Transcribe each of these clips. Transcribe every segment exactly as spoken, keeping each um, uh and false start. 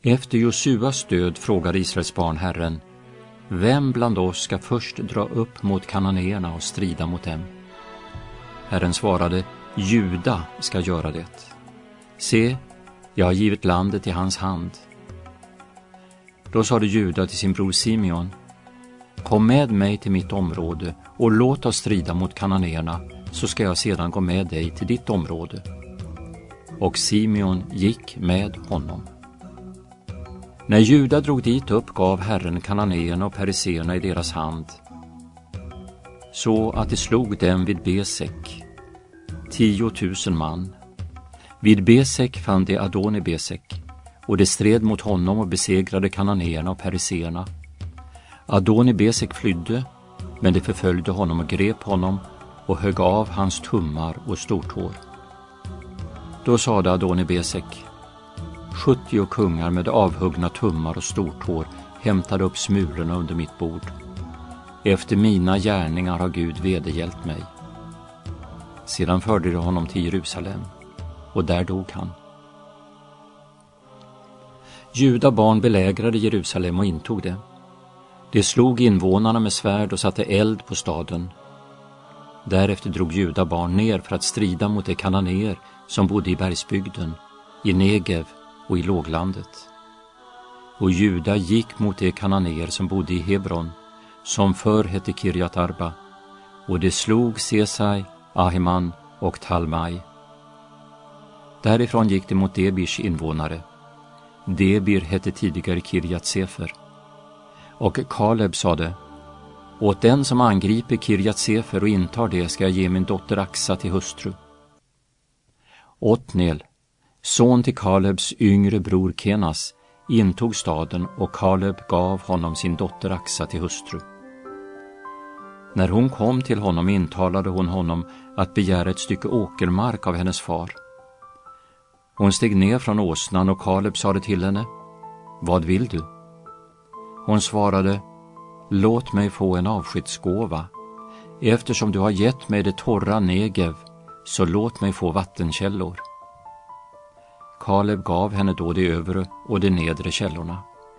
Efter Josuas död frågade Israels barn Herren: Vem bland oss ska först dra upp mot kananéerna och strida mot dem? Herren svarade: Juda ska göra det. Se, jag har givit landet i hans hand. Då sade Juda till sin bror Simeon: Kom med mig till mitt område och låt oss strida mot kananéerna, så ska jag sedan gå med dig till ditt område. Och Simeon gick med honom. När Juda drog dit upp gav Herren kananéerna och periserna i deras hand, så att det slog dem vid Besek, tiotusen man. Vid Besek fann de Adoni-Besek, och det stred mot honom och besegrade kananéerna och periserna. Adoni-Besek flydde, men de förföljde honom och grep honom och högg av hans tummar och stortår. Då sade Adoni-Besek: sjuttio kungar med avhuggna tummar och stortår hämtade upp smulorna under mitt bord. Efter mina gärningar har Gud vederhjälpt mig. Sedan förde de honom till Jerusalem, och där dog han. Juda barn belägrade Jerusalem och intog det. De slog invånarna med svärd och satte eld på staden. Därefter drog Juda barn ner för att strida mot de kananéer som bodde i bergsbygden, i Negev och i låglandet. Och Juda gick mot de kananéer som bodde i Hebron, som förr hette Kirjat Arba, och de slog Sesai, Ahiman och Talmai. Därifrån gick de mot Debirs invånare. Debir hette tidigare Kirjat Sefer. Och Kaleb sade: åt den som angriper Kirjat Sefer och intar det ska jag ge min dotter Aksa till hustru. Otniel, son till Kalebs yngre bror Kenas, intog staden, och Kaleb gav honom sin dotter Aksa till hustru. När hon kom till honom intalade hon honom att begära ett stycke åkermark av hennes far. Hon steg ner från åsnan, och Kaleb sade till henne: vad vill du? Hon svarade: låt mig få en avskedsgåva. Eftersom du har gett mig det torra Negev, så låt mig få vattenkällor. Kaleb gav henne då de övre och de nedre källorna.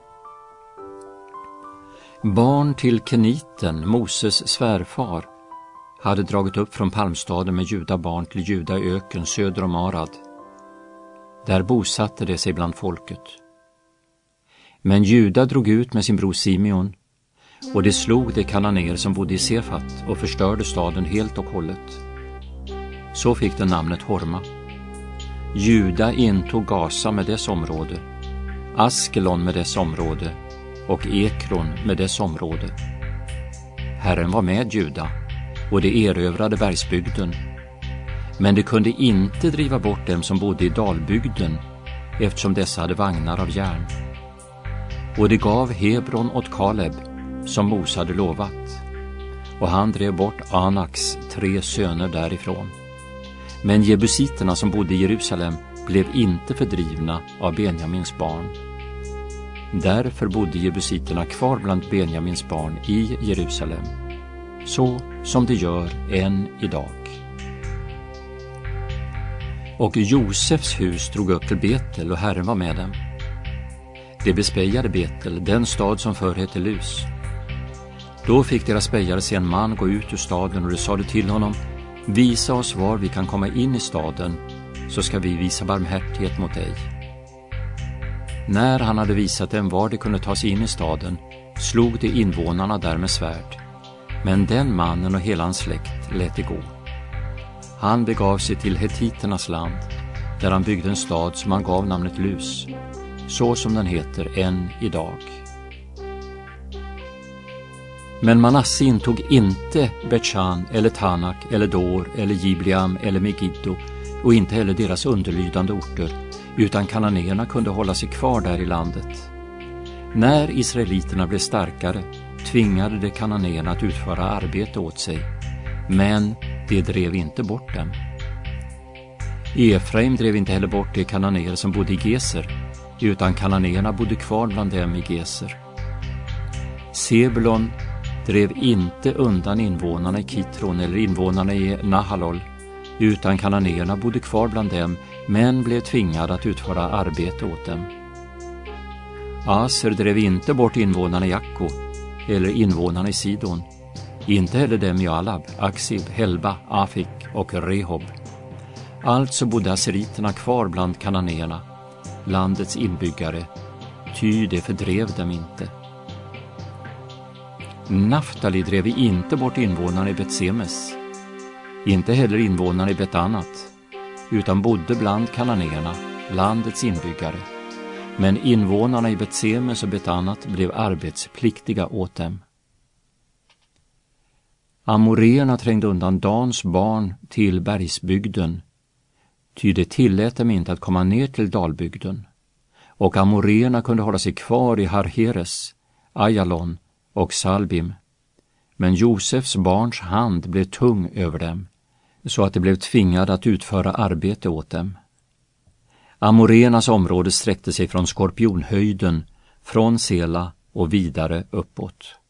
Barn till Keniten, Moses svärfar, hade dragit upp från Palmstaden med Juda barn till Juda öken söder om Arad. Där bosatte de sig bland folket. Men Juda drog ut med sin bror Simeon, och de slog de kananéer som bodde i Sefat och förstörde staden helt och hållet. Så fick den namnet Horma. Juda intog Gaza med dess område, Askelon med dess område och Ekron med dess område. Herren var med Juda, och de erövrade bergsbygden, men de kunde inte driva bort dem som bodde i dalbygden, eftersom dessa hade vagnar av järn. Och de gav Hebron åt Kaleb, som Mose hade lovat, och han drev bort Anaks tre söner därifrån. Men jebusiterna som bodde i Jerusalem blev inte fördrivna av Benjamins barn. Därför bodde jebusiterna kvar bland Benjamins barn i Jerusalem, så som de gör än idag. Och Josefs hus drog upp till Betel, och Herren var med dem. De bespejade Betel, den stad som förr hette Lus. Då fick deras spejare se en man gå ut ur staden, och de sade till honom: visa oss var vi kan komma in i staden, så ska vi visa barmhärtighet mot dig. När han hade visat dem var de kunde ta sig in i staden, slog de invånarna där med svärd. Men den mannen och hela hans släkt lät det gå. Han begav sig till hetiternas land, där han byggde en stad som han gav namnet Lus, så som den heter än idag. Men Manasse intog inte Betchan eller Tanak eller Dor eller Gibliam eller Megiddo, och inte heller deras underlydande orter, utan kananéerna kunde hålla sig kvar där i landet. När israeliterna blev starkare tvingade de kananéerna att utföra arbete åt sig, men de drev inte bort dem. Efraim drev inte heller bort de kananéer som bodde i Geser, utan kananéerna bodde kvar bland dem i Geser. Sebulon drev inte undan invånarna i Kitron eller invånarna i Nahalol, utan kananéerna bodde kvar bland dem, men blev tvingade att utföra arbete åt dem. Aser drev inte bort invånarna i Akko eller invånarna i Sidon, inte heller dem i Alab, Aksib, Helba, Afik och Rehob. Alltså bodde aseriterna kvar bland kananéerna, landets inbyggare, ty det fördrev dem inte. Naftali drev inte bort invånarna i Betsemes, inte heller invånarna i Betanat, utan bodde bland kananéerna, landets inbyggare. Men invånarna i Betsemes och Betanat blev arbetspliktiga åt dem. Amoreerna trängde undan Dans barn till bergsbygden, ty det tillät dem inte att komma ner till dalbygden. Och amoreerna kunde hålla sig kvar i Harheres, Ajalon och Salbim. Men Josefs barns hand blev tung över dem, så att de blev tvingade att utföra arbete åt dem. Amoreernas område sträckte sig från Skorpionhöjden, från Sela och vidare uppåt.